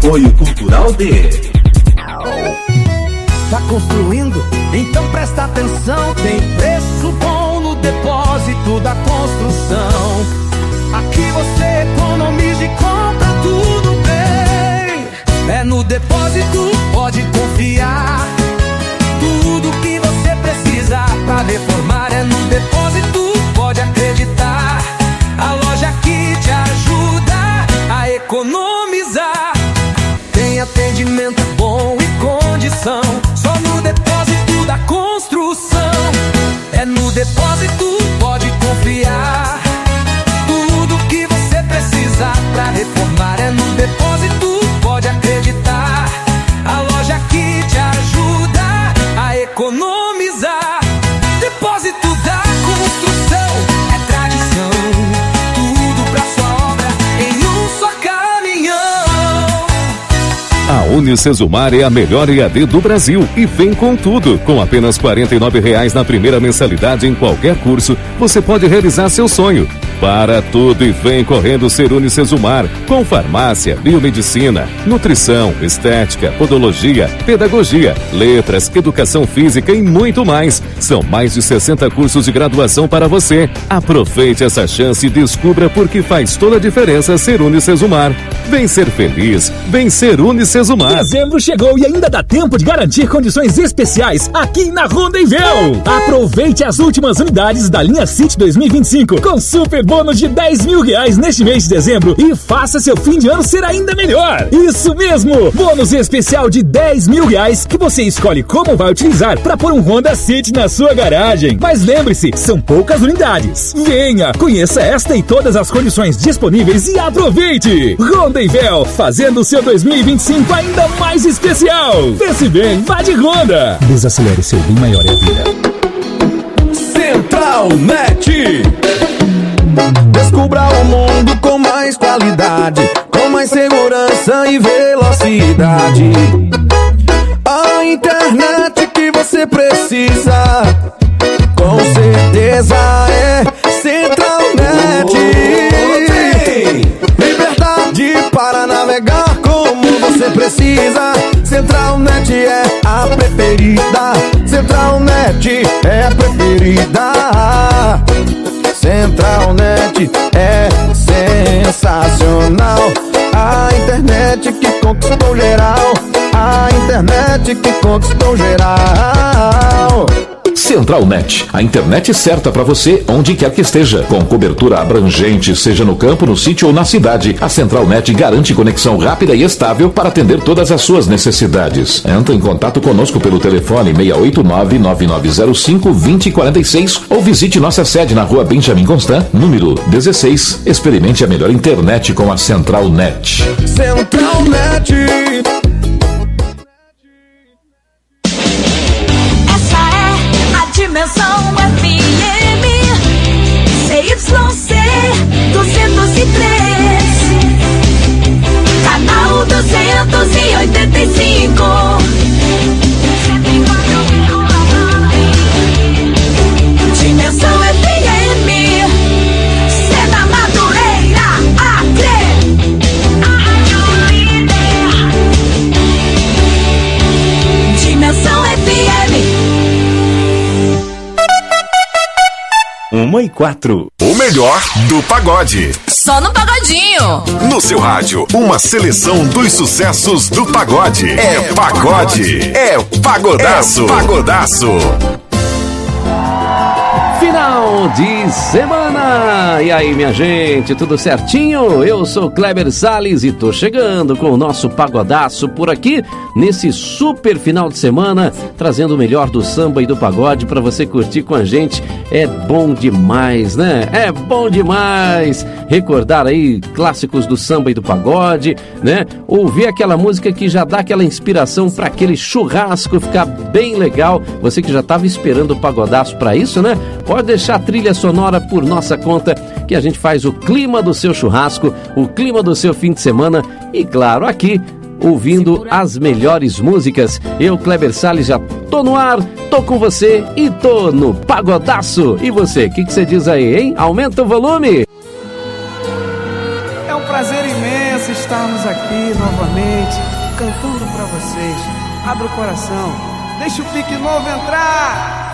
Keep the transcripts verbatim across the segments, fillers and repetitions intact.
Apoio Cultural de... Tá construindo? Então presta atenção. Tem preço bom no depósito da construção. Aqui você economiza e compra tudo bem. É no depósito, pode confiar. Tudo que você precisa pra reformar é no depósito, pode acreditar. A loja que te ajuda a economizar. Tem atendimento bom e condição. Só no depósito da construção. É no depósito, pode confiar. Tudo que você precisa pra reformar é no depósito, pode acreditar. A loja que te ajuda a economizar. Depósito da construção é tradição. Tudo pra sua obra em um só caminhão. A Unicesumar é a melhor E A D do Brasil e vem com tudo. Com apenas quarenta e nove reais na primeira mensalidade em qualquer curso, você pode realizar seu sonho. Para tudo e vem correndo ser Unicesumar, com farmácia, biomedicina, nutrição, estética, podologia, pedagogia, letras, educação física e muito mais. São mais de sessenta cursos de graduação para você. Aproveite essa chance e descubra por que faz toda a diferença ser Unicesumar. Vem ser feliz, vem ser Unicesumar. Dezembro chegou e ainda dá tempo de garantir condições especiais aqui na Rondenvel. Aproveite as últimas unidades da linha City dois mil e vinte e cinco com super bônus de dez mil reais neste mês de dezembro e faça seu fim de ano ser ainda melhor. Isso mesmo! Bônus especial de dez mil reais que você escolhe como vai utilizar para pôr um Honda City na sua garagem. Mas lembre-se, são poucas unidades. Venha, conheça esta e todas as condições disponíveis e aproveite! Rondenvel, fazendo o seu dois mil e vinte e cinco ainda mais especial. Pense bem, vá de Honda. Desacelere, seu bem maior é a vida. Central Net. Descubra o mundo com mais qualidade, com mais segurança e velocidade. A internet que você precisa, com certeza é Centralnet. Liberdade para navegar como você precisa. Centralnet é a preferida. Centralnet é a preferida. Centralnet é sensacional. A internet que conquistou geral. A internet que conquistou geral. Centralnet, a internet certa para você onde quer que esteja. Com cobertura abrangente, seja no campo, no sítio ou na cidade, a Centralnet garante conexão rápida e estável para atender todas as suas necessidades. Entre em contato conosco pelo telefone seis oito nove, nove nove zero cinco, dois zero quatro seis ou visite nossa sede na rua Benjamin Constant, número dezesseis. Experimente a melhor internet com a Centralnet. Centralnet. Dimensão F M C Y C duzentos e três, canal duzentos e oitenta e cinco. Dimensão F M, Sena Madureira, Acre. Dimensão F M. Uma e quatro. O melhor do pagode. Só no Pagodinho. No seu rádio, uma seleção dos sucessos do pagode. É pagode. É pagodaço. É pagodaço. Final de semana! E aí, minha gente, tudo certinho? Eu sou Kleber Salles e tô chegando com o nosso pagodaço por aqui, nesse super final de semana, trazendo o melhor do samba e do pagode pra você curtir com a gente. É bom demais, né? É bom demais recordar aí clássicos do samba e do pagode, né? Ouvir aquela música que já dá aquela inspiração pra aquele churrasco ficar bem legal. Você que já tava esperando o pagodaço pra isso, né? Pode deixar a trilha sonora por nossa conta, que a gente faz o clima do seu churrasco, o clima do seu fim de semana e, claro, aqui, ouvindo as melhores músicas. Eu, Kleber Salles, já tô no ar, tô com você e tô no pagodaço. E você, o que, que você diz aí, hein? Aumenta o volume! É um prazer prazer imenso estarmos aqui novamente, cantando pra vocês. Abra o coração, deixa o pique novo entrar.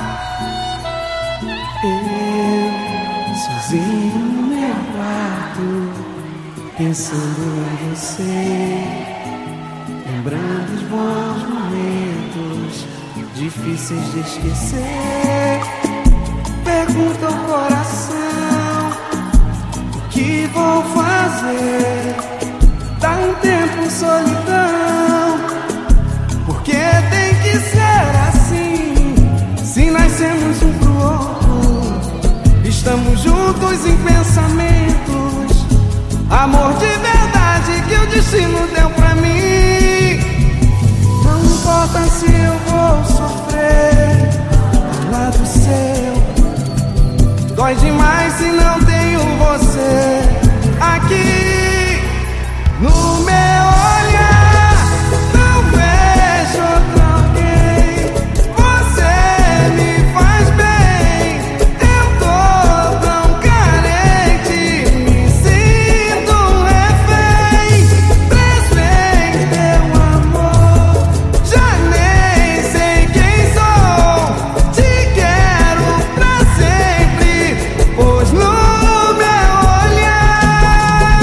Eu, sozinho no meu quarto, pensando em você, lembrando os bons momentos, difíceis de esquecer. Pergunta ao coração, o que vou fazer? Dá um tempo solidão, porque tem que ser assim. Se nascemos um pro outro, estamos juntos em pensamentos. Amor de verdade que o destino deu pra mim. Não importa se eu vou sofrer ao lado seu. Dói demais se não tenho você aqui no meu olhar. Não vejo outro alguém. Você me faz bem. Eu tô tão carente, me sinto um refém. Preso em teu amor, já nem sei quem sou. Te quero pra sempre, pois no meu olhar.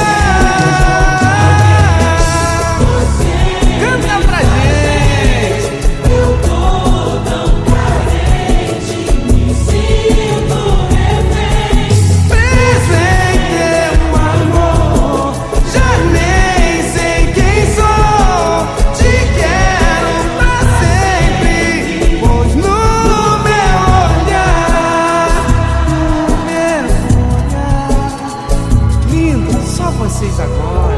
Canta pra gente. Eu tô tão carente, me sinto refém. Preso em teu amor, já nem sei quem sou. Te quero pra sempre, pois no meu olhar, no meu olhar. Lindo, só vocês agora.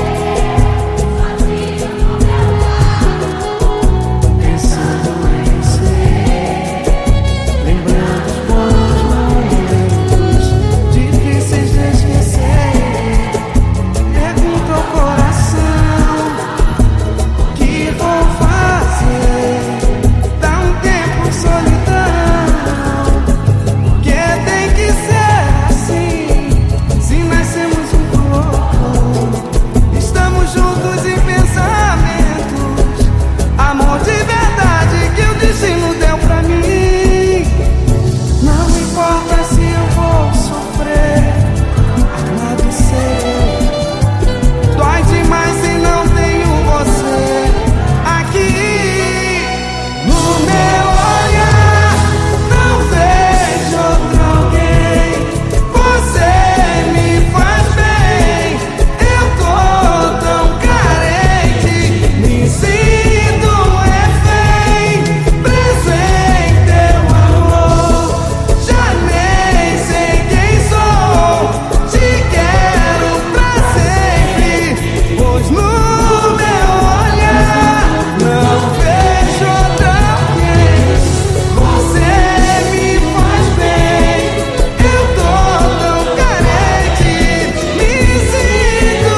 Pensando em você, lembrando os bons momentos, difíceis de esquecer. Pergunta ao coração, o que vou fazer? Dá um tempo solidão, porque tem que ser assim. Se nascemos um pro outro, estamos juntos em pensamentos. Amor de verdade que o destino deu pra mim. Não importa se eu vou sofrer ao lado seu. Dói demais se não tenho você aqui no meu olhar. Não vejo outro alguém. Você me faz bem. Eu tô tão carente, me sinto um refém. Preso em teu amor, já nem sei quem sou. Te quero pra sempre, pois no meu olhar não vejo outro alguém. Você me faz bem. Eu tô tão carente, me sinto.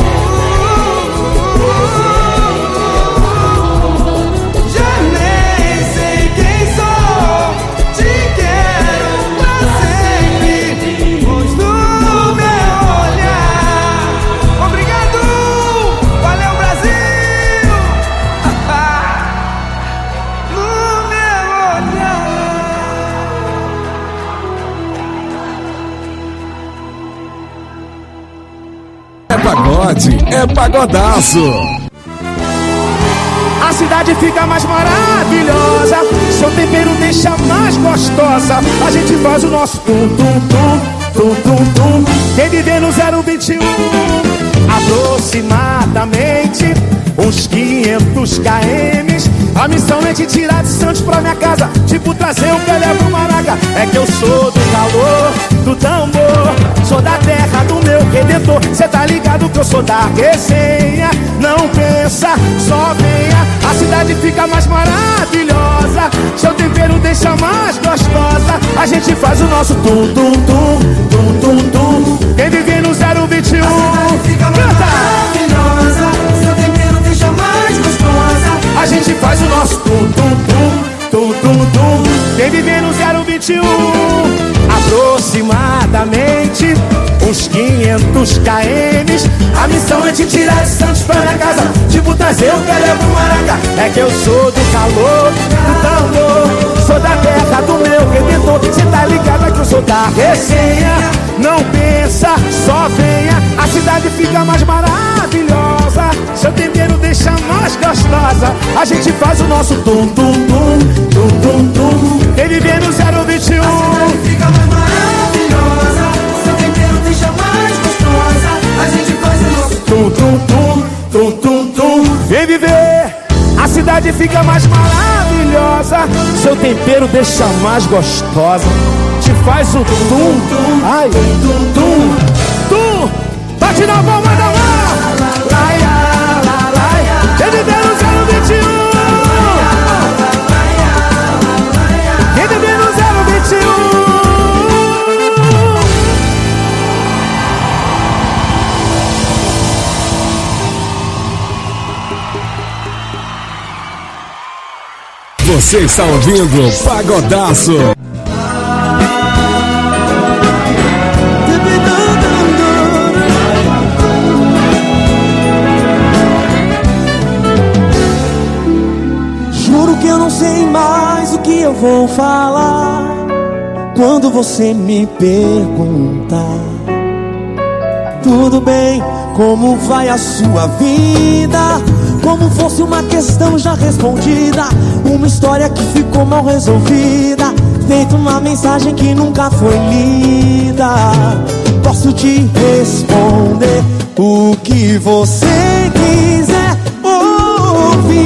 Já nem sei quem sou. Te quero pra sempre, pois no meu olhar. Obrigado, valeu Brasil. No meu olhar. É pagode, é pagodaço. A cidade fica mais maravilhosa, seu tempero deixa mais gostosa. A gente faz o nosso tum tum tum, tum tum tum. Quem viver no zero vinte e um, aproximadamente uns quinhentos quilômetros. A missão é te tirar de Santos pra minha casa, tipo trazer o Pelé pro Maraca. É que eu sou do calor, do tambor, sou da terra do meu redentor. Cê tá ligado que eu sou da resenha. Não pensa, só venha. A cidade fica mais maravilhosa, seu tempero deixa mais gostosa. A gente faz o nosso tum tum tum, tum tum tum. Quem vive no zero vinte e um, a cidade fica mais maravilhosa, seu tempero deixa mais gostosa. A gente faz o nosso tum tum tum, tum tum tum. Quem vive no zero vinte e um, aproximadamente uns quinhentos quilômetros. A missão é te tirar de Santos pra minha casa, tipo trazer o que levo maraca. É que eu sou do calor, do tambor, sou da terra do meu redentor. Cê tá ligado que eu sou da resenha. Não pensa, só venha, a cidade fica mais maravilhosa. Seu tempero deixa mais gostosa. A gente faz o nosso tum tum tum, tum tum tum. Vem viver no zero vinte e um. A cidade fica mais maravilhosa. Seu tempero deixa mais gostosa. A gente faz o nosso tum tum tum, tum tum tum. Vem viver, a cidade fica mais maravilhosa. Seu tempero deixa mais gostosa. Te faz o tum, ai, tum, tum, tum. Bate na palma da mão. Laia, la, laia. Vem viver no zero vinte e um. Vem viver no zero vinte e um. Você está ouvindo Pagodaço. Juro que eu não sei mais o que eu vou falar quando você me perguntar. Tudo bem, como vai a sua vida? Como fosse uma questão já respondida, uma história que ficou mal resolvida, feito uma mensagem que nunca foi lida. Posso te responder o que você quiser ouvir,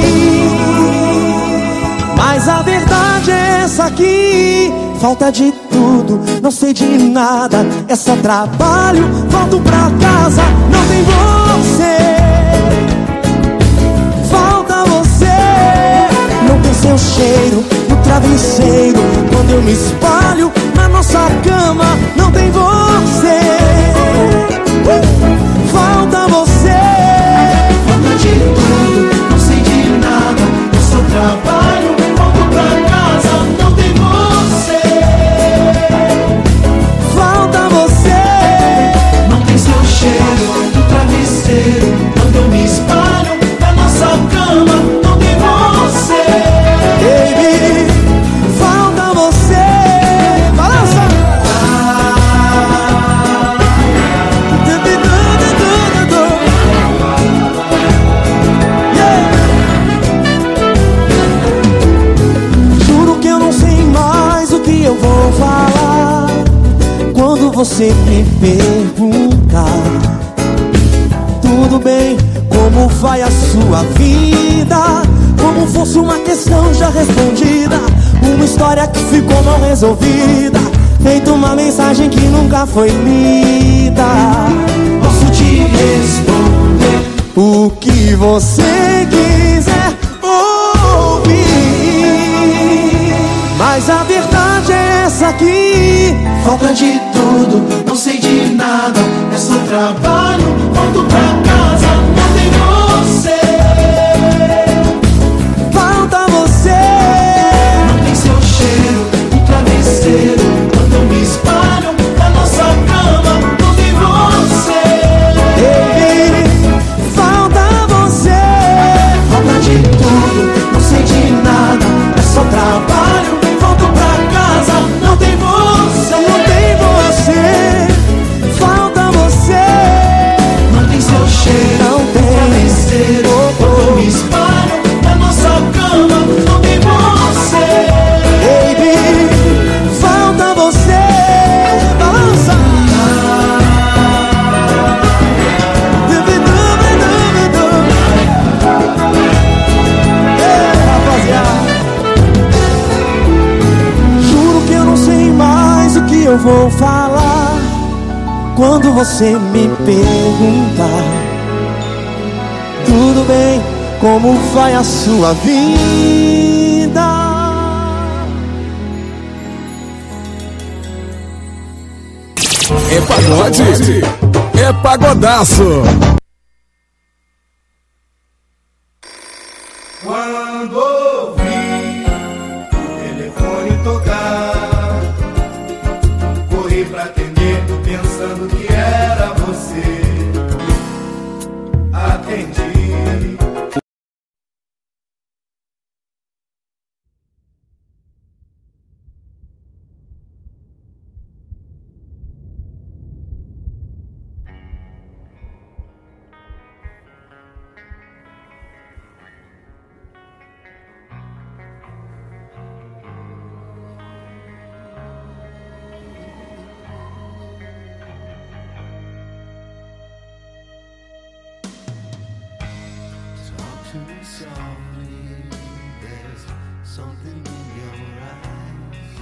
mas a verdade é essa aqui: falta de tudo, não sei de nada, é só trabalho, volto pra casa, não tem você. Falta você, não tem seu cheiro no travesseiro, quando eu me espalho na nossa cama, não tem você. uh! Falta você. Falta de tudo, não sei de nada, eu só trabalho, volto pra casa, não tem você. Falta você, não tem seu cheiro no travesseiro, quando eu me espalho na nossa cama, não tem você. Baby, falta você. Balança. Yeah. Juro que eu não sei mais o que eu vou falar quando você me perguntar. Tudo bem, como vai a sua vida? Como fosse uma questão já respondida, uma história que ficou mal resolvida, feito uma mensagem que nunca foi lida. Posso te responder o que você quiser ouvir, mas a verdade é essa aqui: falta de tudo, não sei de nada, é só trabalho, volto pra casa, não tem você. Falta você, não tem seu cheiro no travesseiro, quando eu me espalho na nossa cama, não tem você. Baby, falta você. Falta de tudo, não sei de nada, é só trabalho, volto pra casa, não tem você. Não tem você. Falta você, não tem seu cheiro não tem. no travesseiro, quando eu me espalho na nossa cama, não tem você. Baby, falta você. Balança. É, rapaziada, juro que eu não sei mais o que eu vou falar quando você me perguntar. Tudo bem, como vai a sua vida? É pagode, é pagodaço. Quando ouvi o telefone tocar, corri pra atender pensando que era você atendi. Softly, there's something in your eyes.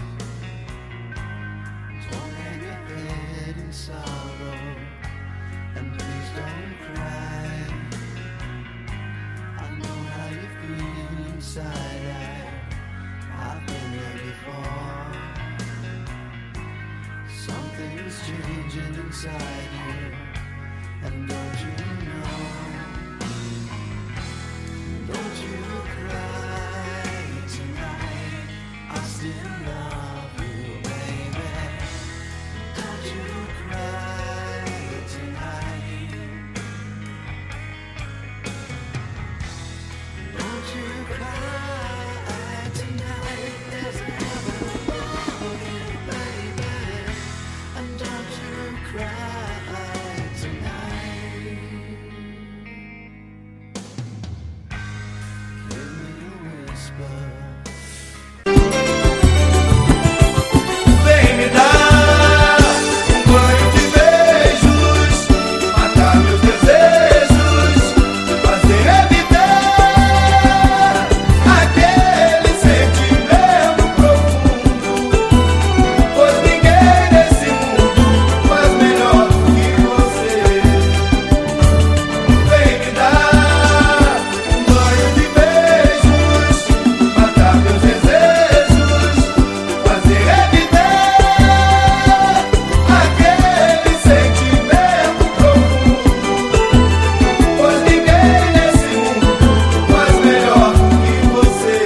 Don't hang your head in sorrow, and please don't cry. I know how you feel inside. I, I've been there before. Something's changing inside you, and don't you know? Don't you cry tonight, I still love you, baby. Don't you cry tonight. Don't you cry tonight, there's heaven above you, baby. And don't you cry tonight. Vem me dar um banho de beijos, matar meus desejos, fazer evitar aquele sentimento profundo, pois ninguém nesse mundo faz melhor do que você. Vem me dar um banho de beijos, matar meus desejos, fazer evitar aquele sentimento profundo, pois ninguém nesse mundo faz melhor do que você.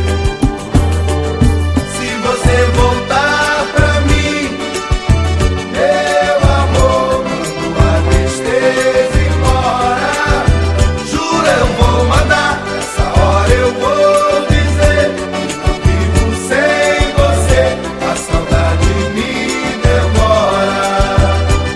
Se você voltar pra mim, meu amor, mando a tristeza embora. Juro, eu vou mandar, nessa hora eu vou dizer que não vivo sem você, a saudade me devora.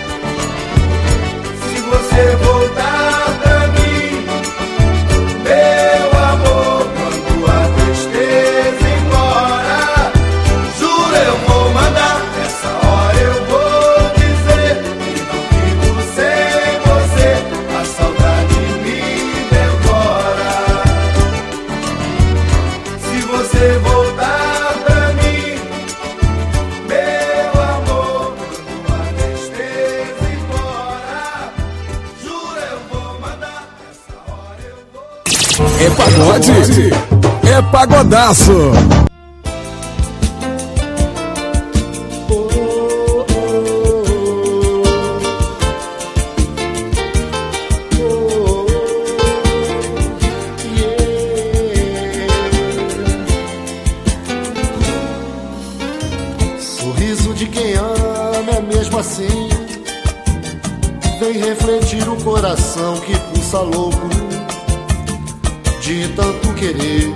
Se você voltar pra mim, meu amor, mando a tristeza embora. Juro, eu vou mandar, nessa hora eu vou dizer que não vivo sem você, a saudade me devora. Se você voltar pra mim, meu amor, mando a tristeza embora. Juro, eu vou mandar, nessa hora eu vou. É pagode, é pagodaço. Sorriso de quem ama é mesmo assim, vem refletir o coração que pulsa louco de tanto querer.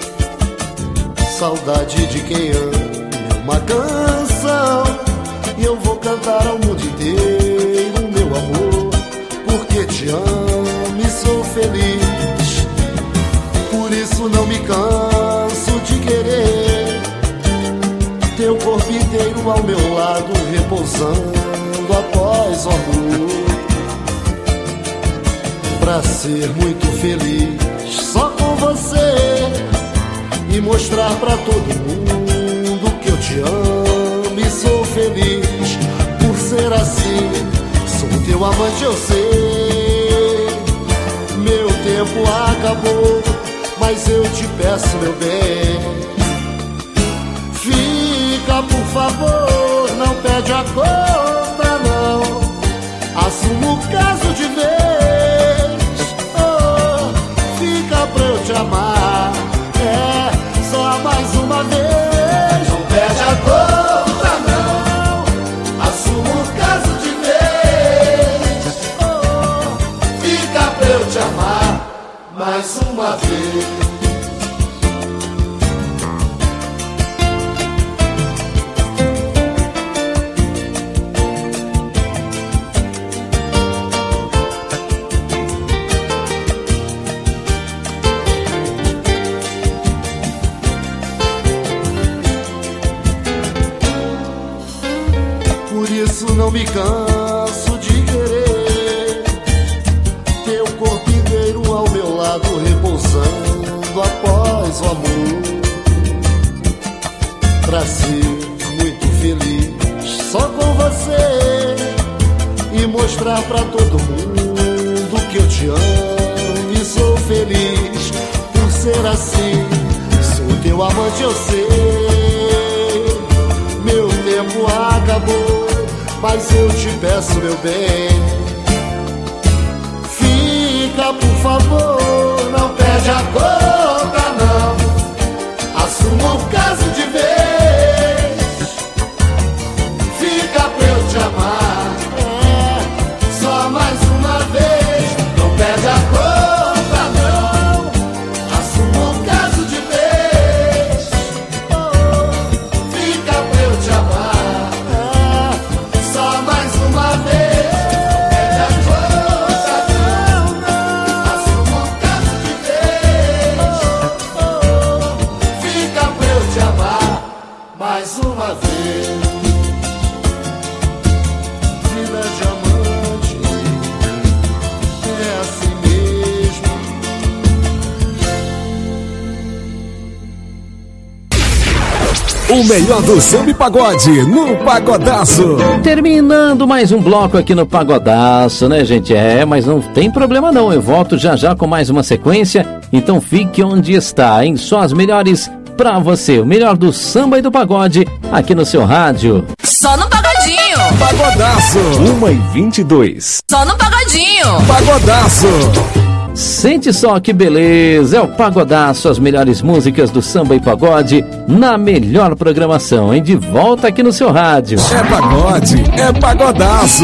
Saudade de quem ama é uma canção, e eu vou cantar ao mundo inteiro, meu amor, porque te amo e sou feliz. Por isso não me canso de querer teu corpo inteiro ao meu lado, repousando após o amor. Pra ser muito feliz só com você e mostrar pra todo mundo que eu te amo e sou feliz. Por ser assim, sou teu amante, eu sei. Meu tempo acabou, mas eu te peço, meu bem, fica, por favor, não pede a conta, não. Assuma o caso de vez, oh, fica pra eu te amar, é, só mais uma vez. Não pede a conta, não. Assuma o caso de vez, mais uma vez. Por isso não me canso de querer teu corpo inteiro ao meu lado, repousando após o amor. Pra ser muito feliz só com você e mostrar pra todo mundo que eu te amo e sou feliz por ser assim. Sou teu amante, eu sei, meu tempo acabou, mas eu te peço, meu bem, fica por favor, não perde a conta não, assuma o caso de vez, fica pra eu te amar, é, só mais uma vez, não perde a conta não, assuma o caso de vez, oh, fica pra eu te amar. Mais uma vez, vida de amante, é assim mesmo. O melhor do samba e pagode no Pagodaço. Terminando mais um bloco aqui no Pagodaço, né, gente? É, mas não tem problema não, eu volto já já com mais uma sequência, então fique onde está, hein? Só as melhores pra você, o melhor do samba e do pagode aqui no seu rádio. Só no Pagodinho. Pagodaço. uma e vinte e dois. Só no Pagodinho. Pagodaço. Sente só que beleza, é o Pagodaço, as melhores músicas do samba e pagode na melhor programação, hein? De volta aqui no seu rádio. É pagode, é Pagodaço.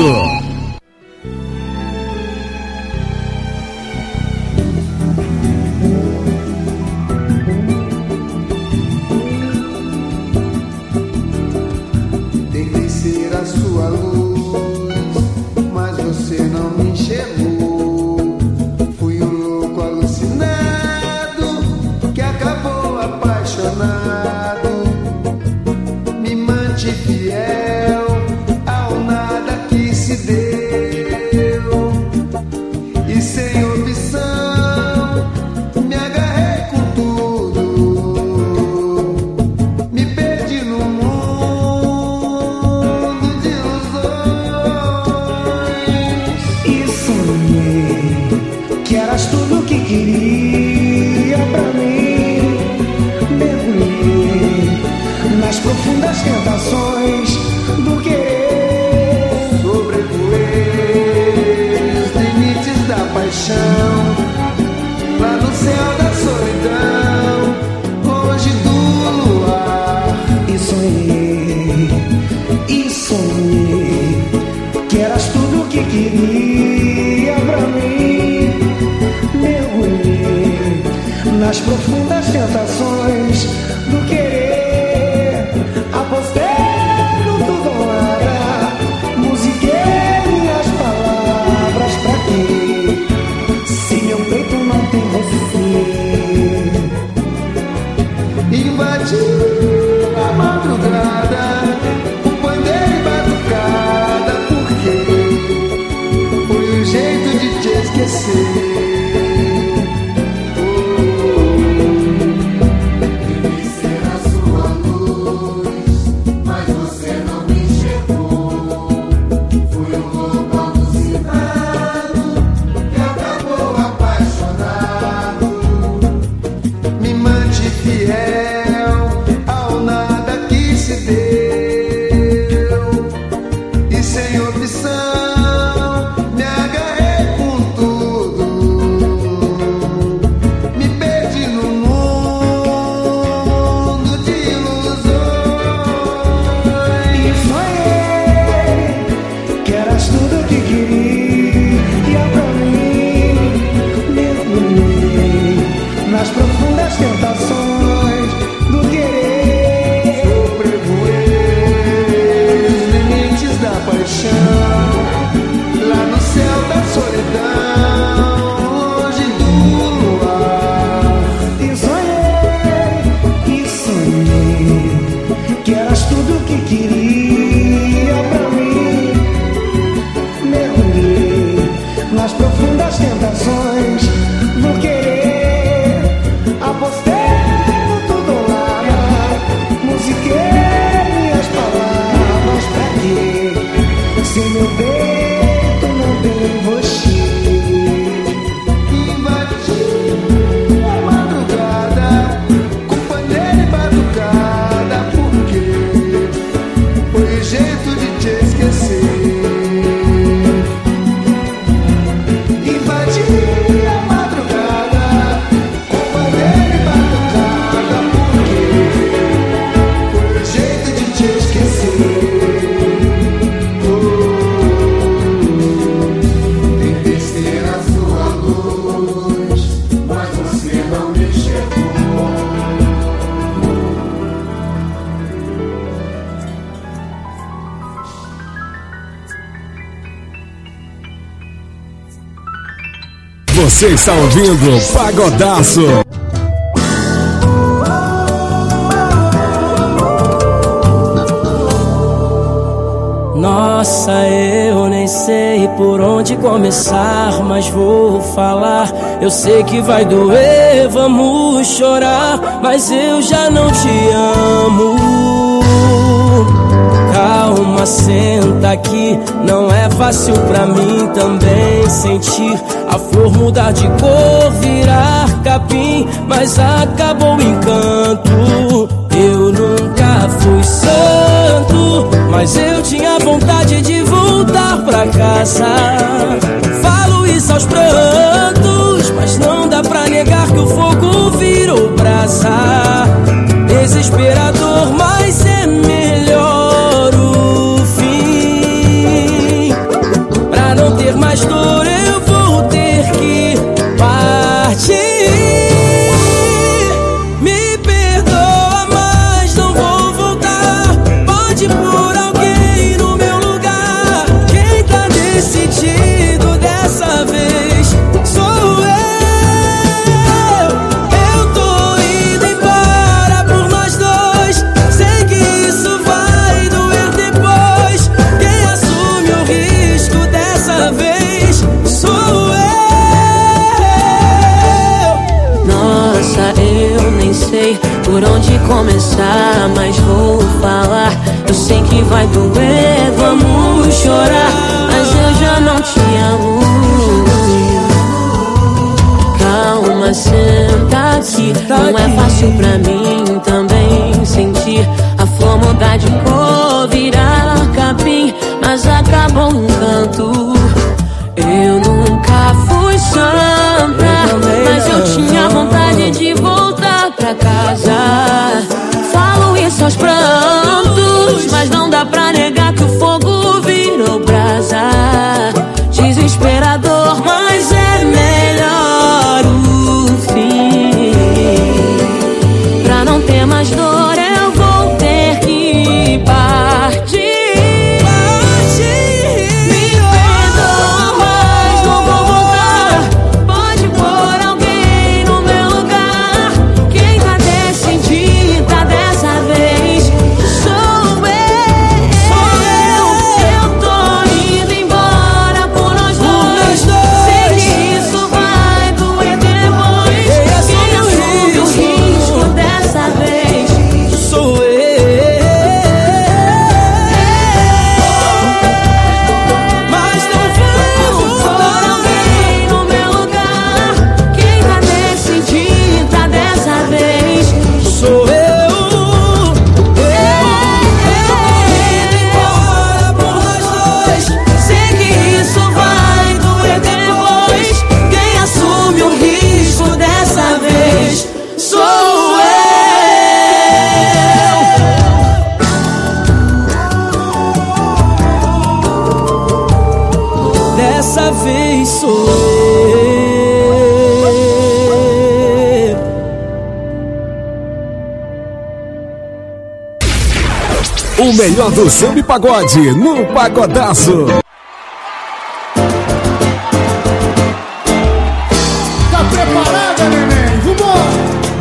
Nas profundas tentações do querer, apostei no tudo ou nada, musiquei minhas palavras pra quê? Se meu peito não tem você, invadi a madrugada, o pandeiro e batucada, porque foi o jeito de te esquecer. Sem opção, me agarrei com tudo. Você está ouvindo o Pagodaço. Nossa, eu nem sei por onde começar, mas vou falar. Eu sei que vai doer, vamos chorar, mas eu já não te amo. Calma, senta aqui, não é fácil pra mim também sentir a flor mudar de cor, virar capim, mas acabou o encanto. Eu nunca fui santo, mas eu tinha vontade de voltar pra casa. Falo isso aos prantos, mas não dá pra negar que o fogo virou brasa. Desesperador, mas é melhor o fim. Pra não ter mais dor eu vou ter que partir. Me perdoa, mas não vou voltar. Pode pôr alguém no meu lugar. Quem tá decidido dessa vez sou eu. Eu tô indo embora por nós dois. Sei que isso vai doer depois. Quem assume o risco dessa vez sou eu. Nossa, eu nem sei por onde começar, mas vou falar. Eu sei que vai doer, vamos chorar, mas eu já não te amo. Calma, senta aqui, não é fácil pra mim também sentir a flor mudar de cor, virar capim, mas acabou um canto. Eu nunca fui santa, mas eu tinha vontade de voltar pra casa. Falo isso aos prantos, mas não dá pra negar que o fogo virou brasa. Desesperador, mas é melhor o fim. Pra não ter mais dor eu vou ter que partir. Dessa vez sou eu. O melhor do samba e pagode no Pagodaço. Tá preparada, neném? Vambora!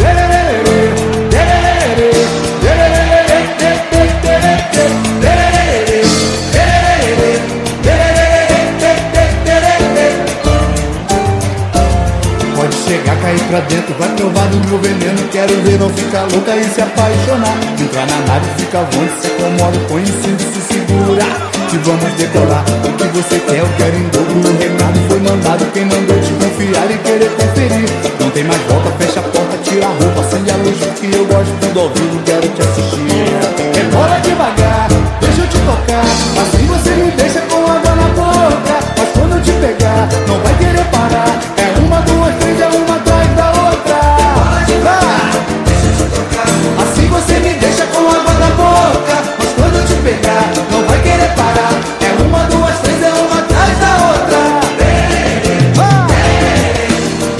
Pode chegar, cair pra dentro, vai provar do meu veneno. Quero ver não ficar louca e se apaixonar. Entrar na nave, fica voando, se acomoda, põe em cima e se segura. E vamos decolar, o que você quer eu quero em dobro. O recado foi mandado, quem mandou te confiar e querer conferir. Não tem mais volta, fecha a porta, tira a roupa, acende a luz, porque eu gosto tudo ao vivo, quero te assistir. Rebola devagar, deixa eu te tocar, assim você me deixa com água na boca. Mas quando eu te pegar, não vai querer parar. É uma, duas, três, é uma atrás da outra. Vai. Assim você me deixa com água na boca. Mas quando eu te pegar, não vai querer parar. É uma, duas, três, é uma atrás da outra.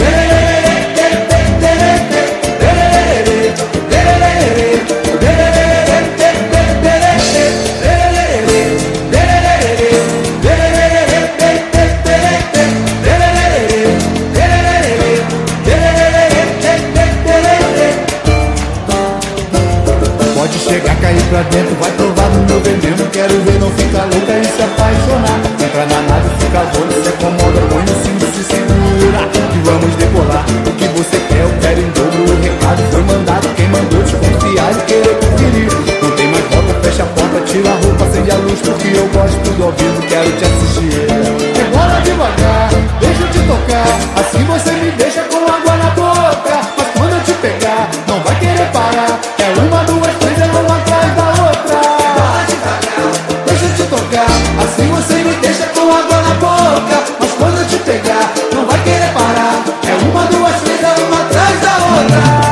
Vai. Assim você me deixa com água na boca, mas quando eu te pegar, não vai querer parar. É uma, duas, três, é uma atrás da outra. Bora devagar, deixa eu te tocar. Assim você me deixa com água na boca, mas quando eu te pegar, não vai querer parar. É uma, duas, três, é uma atrás da outra.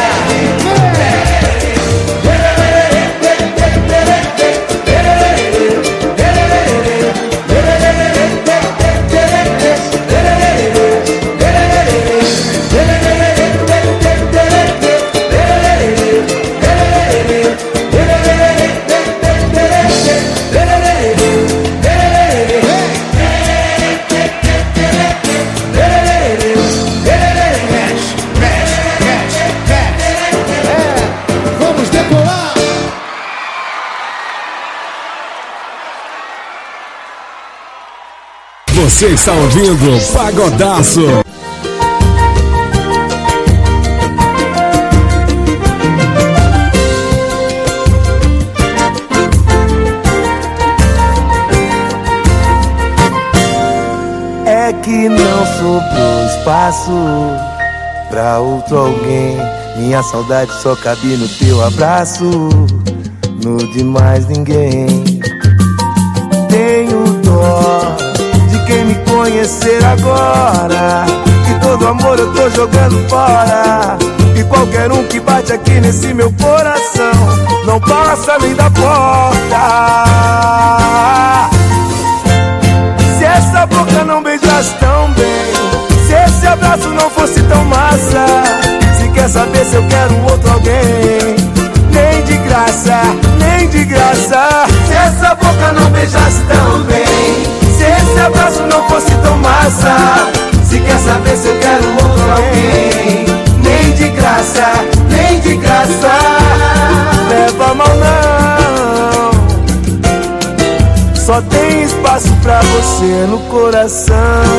Você está ouvindo Pagodaço. É que não sobrou espaço pra outro alguém. Minha saudade só cabe no teu abraço, no de mais ninguém. Tenho dó de quem me conhecer agora, que todo amor eu tô jogando fora. E qualquer um que bate aqui nesse meu coração não passa nem da porta. Se essa boca não beijasse tão bem, se esse abraço não fosse tão massa, se quer saber se eu quero outro alguém, nem de graça, nem de graça. Se essa boca não beijasse tão bem, se esse abraço não fosse tão massa, se quer saber se eu quero outro alguém, nem de graça, nem de graça. Leva mal não, só tem espaço pra você no coração.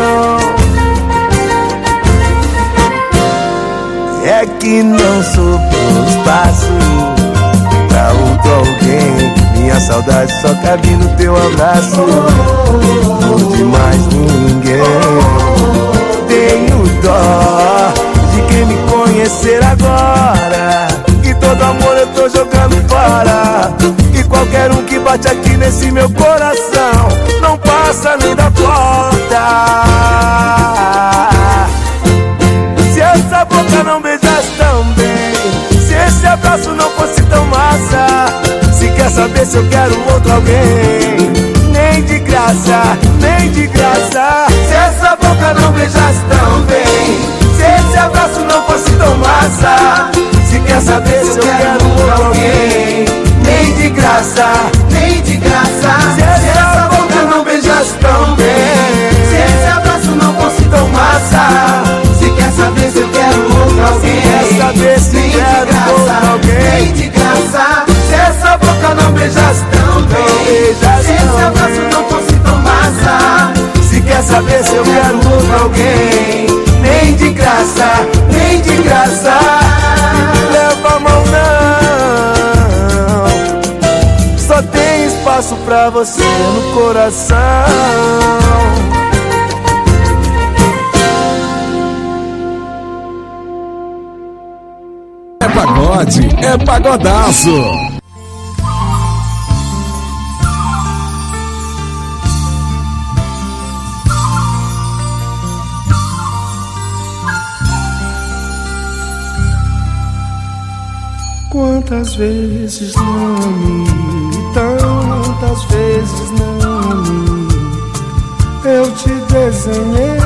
É que não sobrou espaço pra outro alguém. Minha saudade só cabe no teu abraço, não de mais ninguém. Tenho dó de quem me conhecer agora, que todo amor eu tô jogando fora. E qualquer um que bate aqui nesse meu coração não passa nem da porta. Se essa boca não beijasse tão bem, se esse abraço não fosse tão massa, se quer saber se eu quero outro alguém, nem de graça, nem de graça. Se essa boca não beijasse tão bem, se esse abraço não fosse tão massa, se quer saber se eu quero outro alguém, nem de graça, nem de graça. Se essa boca não beijasse tão bem, se esse abraço não fosse tão massa, se quer saber se eu quero outro alguém, se quer saber se eu quero outro alguém, nem de graça. Se essa boca não beijasse tão bem, se esse abraço não fosse tão massa, se quer saber se eu quero outro alguém, nem de graça, nem de graça. Leva a mão não, só tem espaço pra você no coração. É pagode, é pagodaço. Quantas vezes não me, tantas vezes não me, eu te desenhei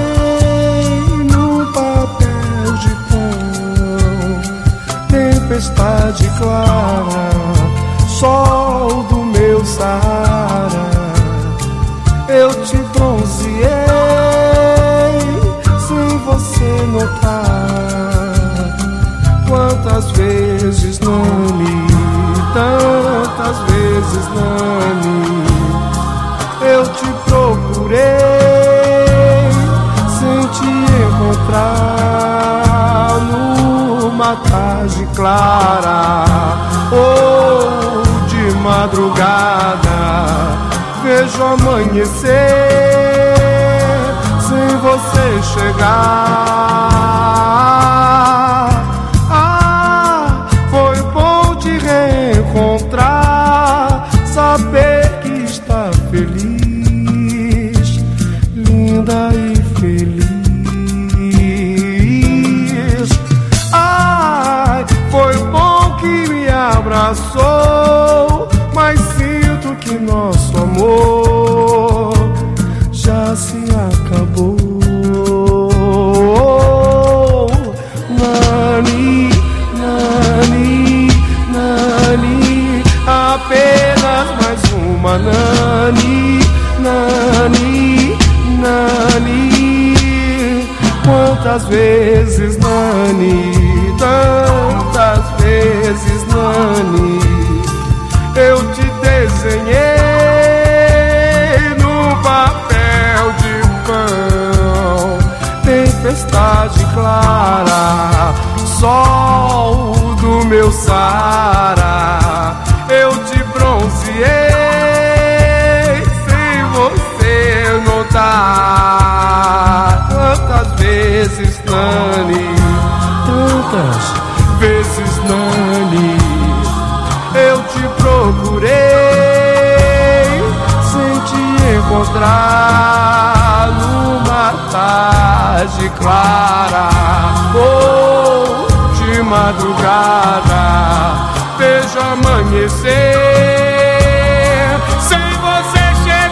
num papel de pão, tempestade clara, sol do meu Saara. Eu te bronzeei sem você notar. Quantas vezes não me, tantas vezes não me, eu te procurei sem te encontrar numa tarde clara ou de madrugada. Vejo amanhecer sem você chegar. Ah, foi bom te reencontrar, saber que está feliz, linda e feliz. Ai, foi bom que me abraçou, mas sinto que nosso amor já se acabou. Nani, nani, nani, apenas mais uma nani, nani, nani. Quantas vezes nani, tantas vezes nani, eu te desenhei num papel de pão, tempestade clara, sol do meu Saara. Eu te bronzeei sem você notar. Quantas vezes, Nani, tantas vezes, Nani, eu te procurei sem te encontrar numa tarde clara ou de madrugada. Vejo amanhecer sem você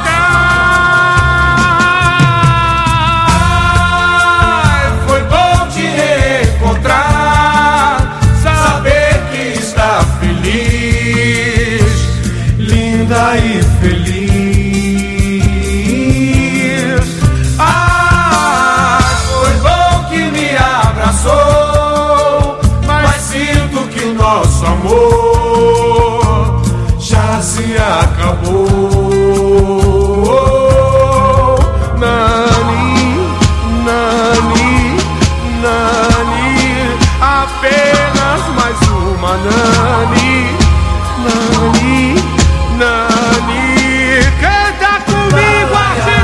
chegar. Foi bom te encontrar, saber que está feliz, linda e feliz. Ah, foi bom que me abraçou, mas sinto que o nosso amor já se acabou. Nani, nani, nani, apenas mais uma nani, nani, nani. Canta comigo assim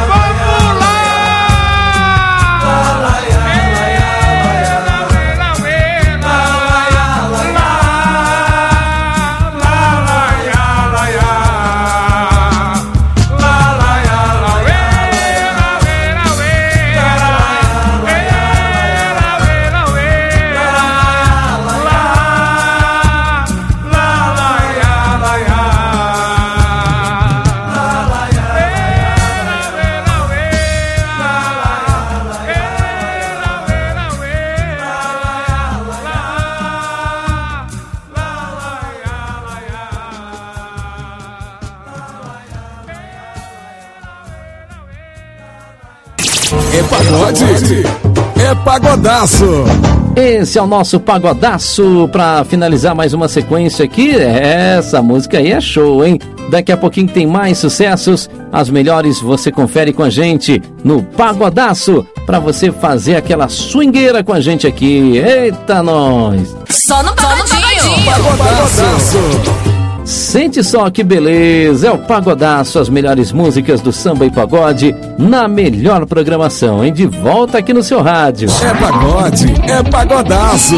É pagode, é pagodaço. Esse é o nosso pagodaço para finalizar mais uma sequência aqui. Essa música aí é show, hein? Daqui a pouquinho tem mais sucessos. As melhores você confere com a gente no Pagodaço, para você fazer aquela swingueira com a gente aqui. Eita, nós! Só no pagodinho. Pagodaço. Sente só que beleza, é o Pagodaço, as melhores músicas do samba e pagode na melhor programação, hein? De volta aqui no seu rádio. É pagode, é pagodaço.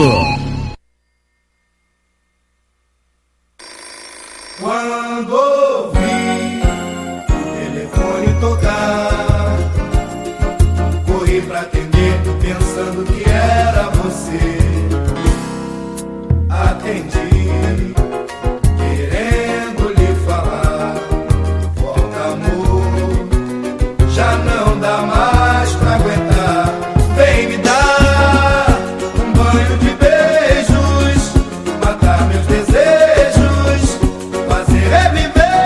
Quando ouvi o telefone tocar, corri pra atender pensando que era você. Atendi, já não dá mais pra aguentar. Vem me dar um banho de beijos, matar meus desejos, fazer reviver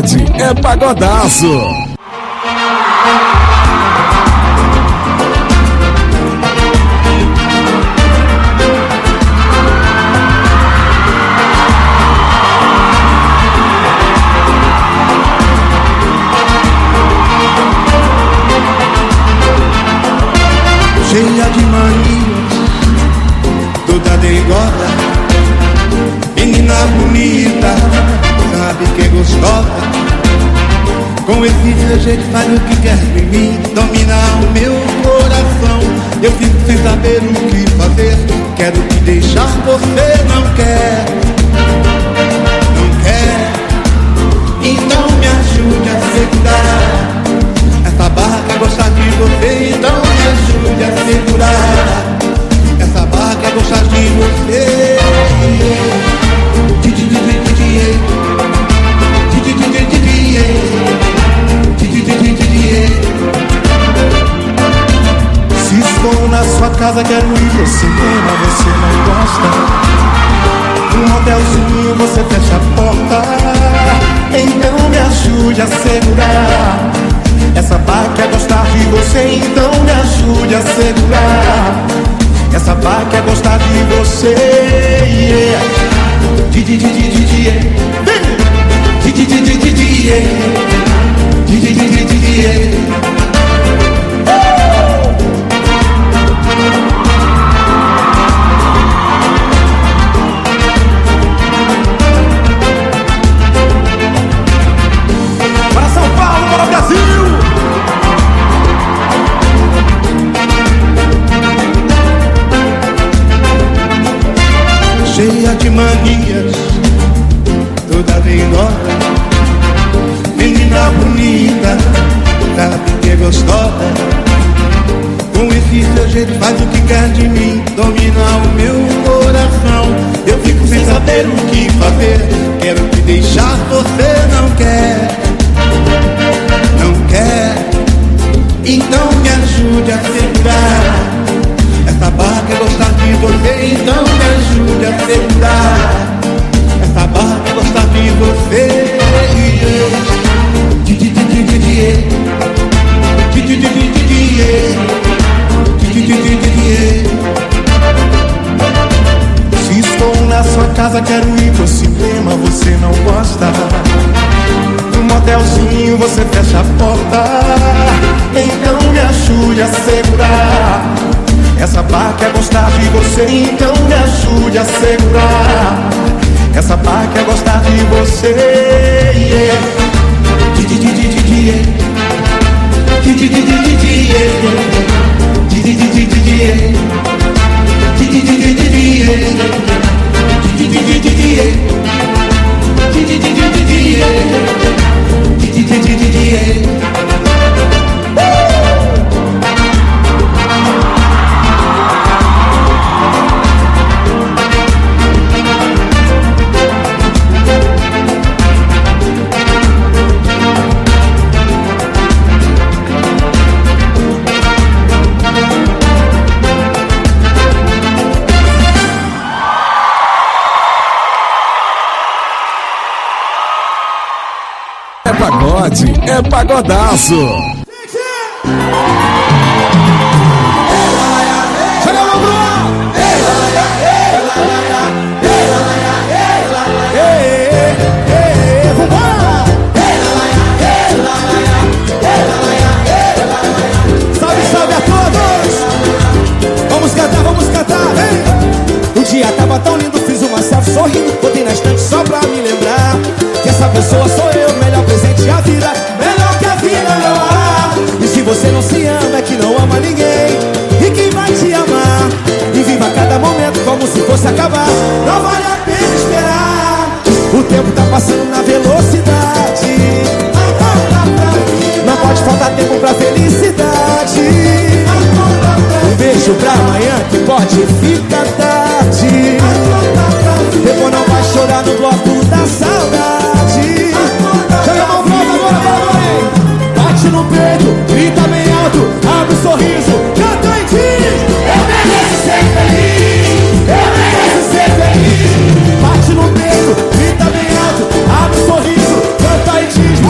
pagode, é pagodaço. Cheia de manias, toda dengosa, menina bonita, sabe que é gostosa. Com esse seu jeito faz o que quer de mim, domina o meu coração. Eu fico sem saber o que fazer, quero te deixar, você não quer, não quer. Então me ajude a segurar essa barra, quer gostar de você, então me ajude a segurar essa barra, quer gostar de você. Se estou na sua casa, quero ir pro cinema, você não gosta. Um motelzinho, você fecha a porta. Então me ajude a segurar essa barra, quer gostar de você, então me ajude a segurar essa barra, quer gostar de você. Yeah. Di di di di di di di di di di di di di di di di di. Para São Paulo, para o Brasil! Cheia de manias, toda dengosa, menina bonita, sabe que é gostosa. Com esse seu jeito faz o que quer de mim, domina o meu coração. Eu fico sem saber o que fazer, quero te deixar, você não quer, não quer. Então me ajude a segurar essa barra, quer gostar de você, então me ajude a segurar essa barra, quer gostar de você. Se estou na sua casa, quero ir pro cinema, você não gosta. No motelzinho você fecha a porta. Então me ajude a segurar essa barra, quer gostar de você, então me ajude a segurar essa barra, quer gostar de você. Yeah. Di di di di di di yeah. Di di di di di di yeah. Di di di di di di yeah. Di di di di di di yeah. Di di di di di yeah. Di di di di di di yeah. Di di di di di yeah. É pagode, é pagodaço. Salve, salve a todos! Vamos cantar, vamos cantar, vem! O dia tava tão lindo, fiz uma selfie sorrindo, botei na estante só pra me lembrar que essa pessoa sou eu, melhor presente a vida, melhor que a vida não há. E se você não se ama, é que não ama ninguém. E quem vai te amar? E viva cada momento como se fosse acabar. Não vale a pena esperar. O tempo tá passando na velocidade. Não pode faltar tempo pra felicidade. Um beijo pra amanhã que pode ficar tarde. Depois não vai chorar no bloco da saudade. Joga a mão pra agora, vai! Bate no peito, grita bem alto, abre um sorriso, canta e diz: eu mereço ser feliz, eu mereço ser feliz. Bate no peito, grita bem alto, abre um sorriso, canta e diz: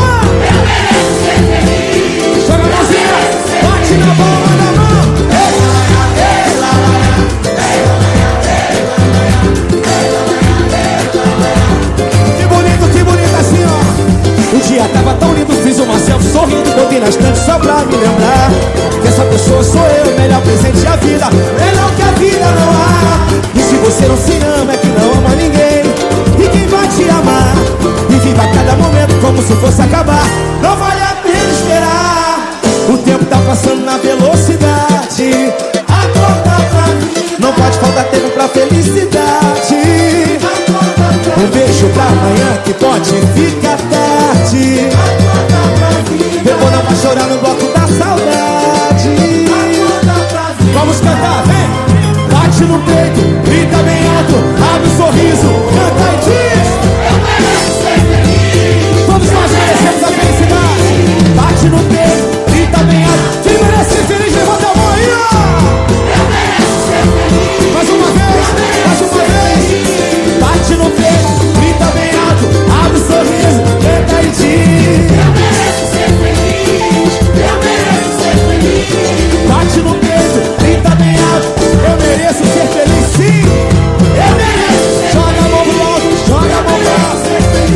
você não se ama, é que não ama ninguém. E quem vai te amar? E viva cada momento como se fosse acabar. Não vale a pena esperar. O tempo tá passando na velocidade. Acorda pra mim. Não pode faltar tempo pra felicidade. Acorda pra um beijo pra amanhã que pode ficar tarde. Acorda pra mim. Depois não vai chorar no bloco da saudade. Acorda pra mim. Vamos cantar, vem! Bate no peito, grita bem alto, abre um sorriso, canta e diz: eu mereço ser feliz. Todos nós merecemos a felicidade. Bate no peito, grita bem alto. Quem merece ser feliz, levanta a mão aí, ó. Eu mereço ser feliz. Mais uma vez, mais uma vez. Bate no peito, grita bem alto, abre um sorriso, canta e diz: eu mereço ser feliz. Eu mereço ser feliz. Bate no peito, grita bem alto. Eu mereço ser feliz, sim. Eu mereço ser feliz. Joga a mão pro alto, joga a mão pro alto.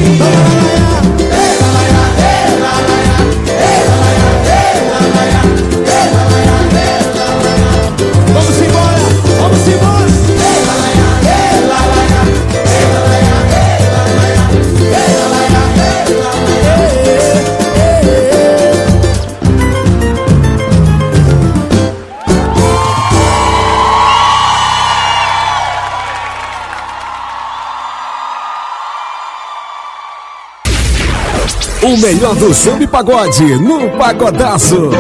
Vamos embora, vamos embora. O melhor do samba e pagode no Pagodaço.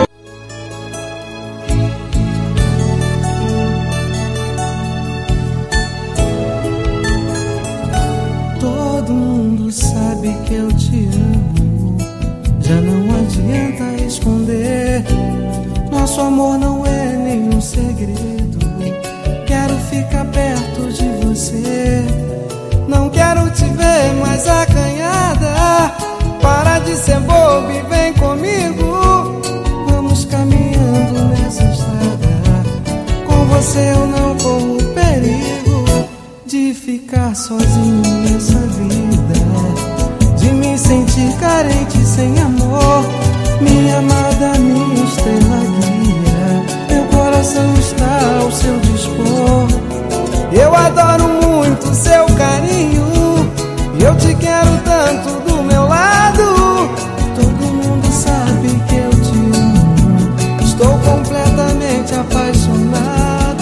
Todo mundo sabe que eu te amo. Já não adianta esconder. Nosso amor não é nenhum segredo. Quero ficar perto de você. Não quero te ver mais acanhada. Para de ser bobo e vem comigo. Vamos caminhando nessa estrada. Com você eu não corro perigo de ficar sozinho nessa vida, de me sentir carente sem amor. Minha amada, minha estrela guia, meu coração está ao seu dispor. Eu adoro muito seu carinho e eu te quero tanto do meu lado. Todo mundo sabe que eu te amo. Estou completamente apaixonado.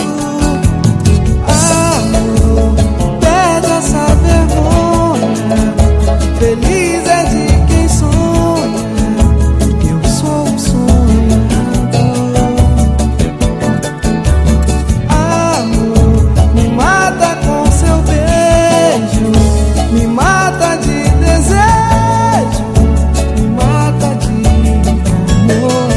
Amor, perde essa vergonha. Feliz é de quem sonha. Eu sou um sonhador. Amor, me mata com seu beijo. Me mata de desejo, me mata de amor.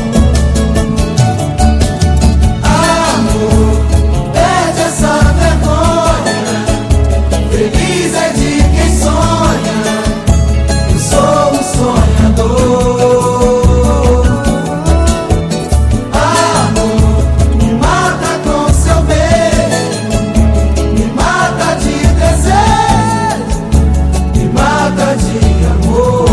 Amor, perde essa vergonha. Feliz é de quem sonha. Eu sou um sonhador. Amor, me mata com seu beijo. Me mata de desejo. Me mata de amor.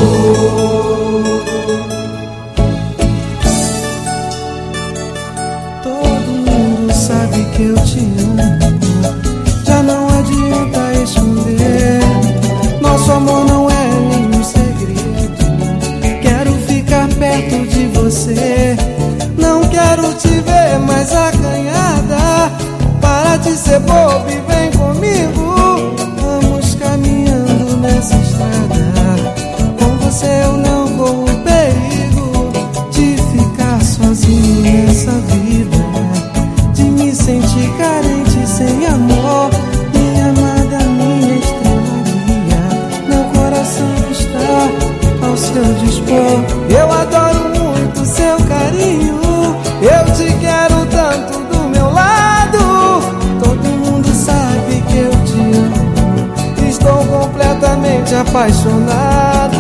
Todo mundo sabe que eu te amo. Já não adianta esconder. Nosso amor não é nenhum segredo. Quero ficar perto de você. Não quero te ver mais acanhada. Para de ser bobo e vem comigo. Vamos caminhando nessa estrada. Com você eu não corro perigo de ficar sozinho nessa vida, de me sentir carente sem amor. Minha amada, minha estrela guia, meu coração está ao seu dispor. Eu adoro muito seu carinho. Eu te quero tanto do meu lado. Todo mundo sabe que eu te amo. Estou completamente apaixonado.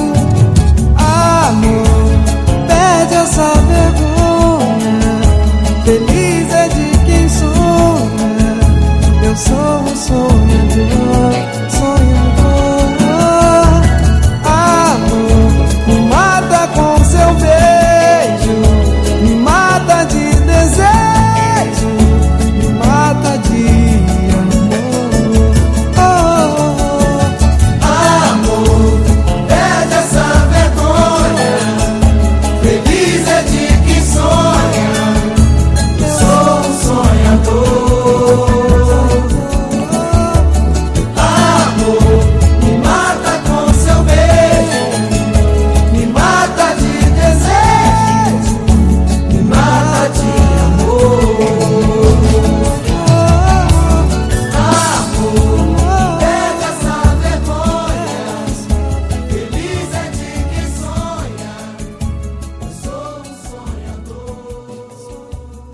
Amor, perde essa vergonha. Feliz é de quem sonha. Eu sou um sonhador, sonhador. Amor, me mata com seu beijo. Me mata de desejo. Me mata de amor.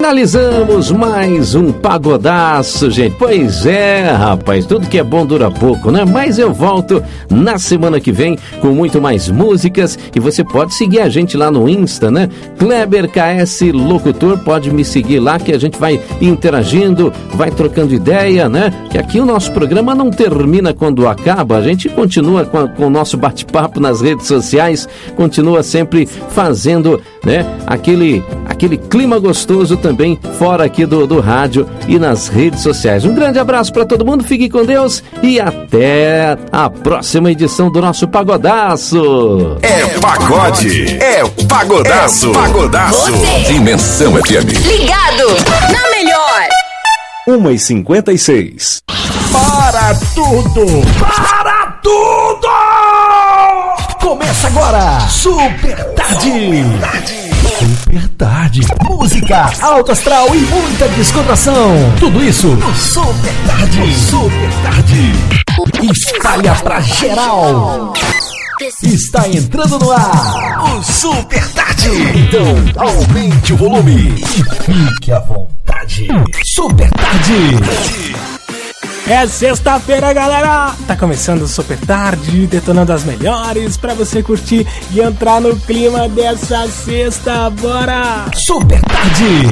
Finalizamos mais um pagodaço, gente. Pois é, rapaz, tudo que é bom dura pouco, né? Mas eu volto na semana que vem com muito mais músicas e você pode seguir a gente lá no Insta, né? Kleber K S Locutor, pode me seguir lá que a gente vai interagindo, vai trocando ideia, né? Que aqui o nosso programa não termina quando acaba, a gente continua com, a, com o nosso bate-papo nas redes sociais, continua sempre fazendo, né? Aquele, aquele clima gostoso também fora aqui do, do rádio e nas redes sociais. Um grande abraço para todo mundo, fique com Deus e até a próxima edição do nosso Pagodaço. É pagode, é pagodaço, é pagodaço. Você. Dimensão F M. Ligado na melhor. uma e cinquenta e seis. Para tudo! Para tudo! Começa agora! Super Tarde! Super Tarde. Música, alto astral e muita descontração. Tudo isso no Super Tarde. Super Tarde. Espalha pra geral. Está entrando no ar o Super Tarde. Então aumente o volume e fique à vontade. Super Tarde. É sexta-feira, galera! Tá começando o Super Tarde, detonando as melhores pra você curtir e entrar no clima dessa sexta. Bora! Super Tarde!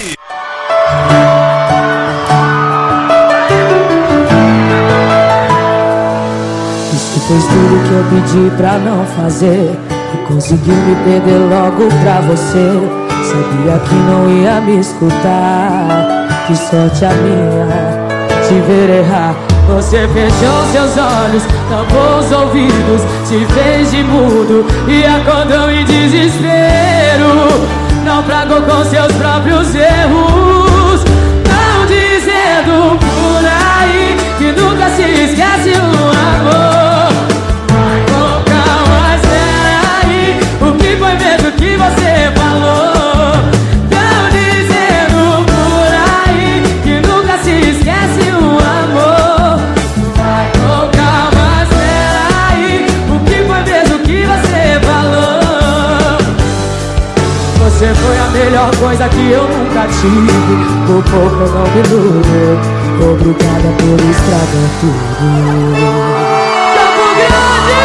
Diz que fez tudo que eu pedi pra não fazer e conseguiu me perder logo pra você. Sabia que não ia me escutar, que sorte a minha te ver errar. Você fechou seus olhos, tampou os ouvidos, se fez de mudo e acordou em desespero. Naufragou com seus próprios erros, não dizendo por aí que nunca se esquece um amor. Vai com calma, espera aí, o que foi mesmo que você falou? Não dizendo por aí que nunca se esquece um amor. Vai com calma, espera aí, o que foi mesmo que você falou? Você foi a melhor coisa que eu nunca tive, por pouco eu não me iludo. Obrigada por estragar tudo. Campo Grande!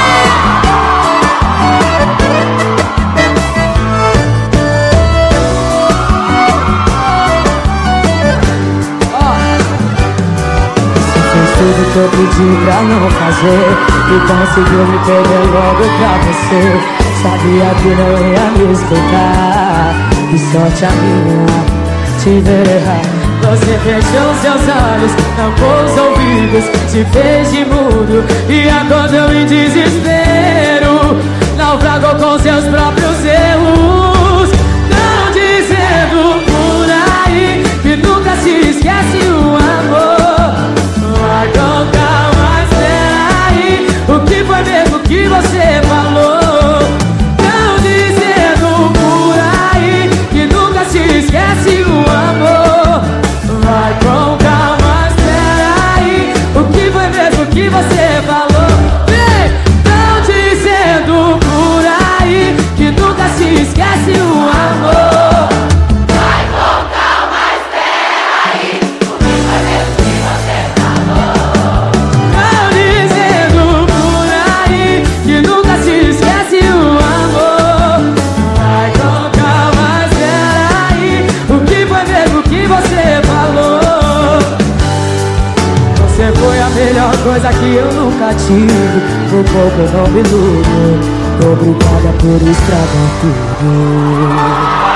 Você fez tudo que eu pedi pra não fazer e conseguiu me perder logo pra você. Sabia que não ia me escutar, que sorte a minha te ver errar. Você fechou seus olhos, tampou os ouvidos, se fez de mudo e acordou em desespero. Naufragou com seus próprios erros, não dizendo por aí que nunca se esquece um amor. Vai com calma, espera aí, o que foi mesmo que você falou? Não dizendo por aí que nunca se esquece um amor. Vai com calma, espera aí, o que foi mesmo que você falou? Vem, tão dizendo por aí que nunca se esquece um amor. Vai com calma, espera aí, o que foi mesmo que você falou? Tão dizendo por aí que nunca se esquece um amor. Vai com calma, espera aí, o que foi mesmo que você falou? Você foi a melhor coisa que eu nunca tive, por pouco eu não me iludo. Obrigada por estragar tudo.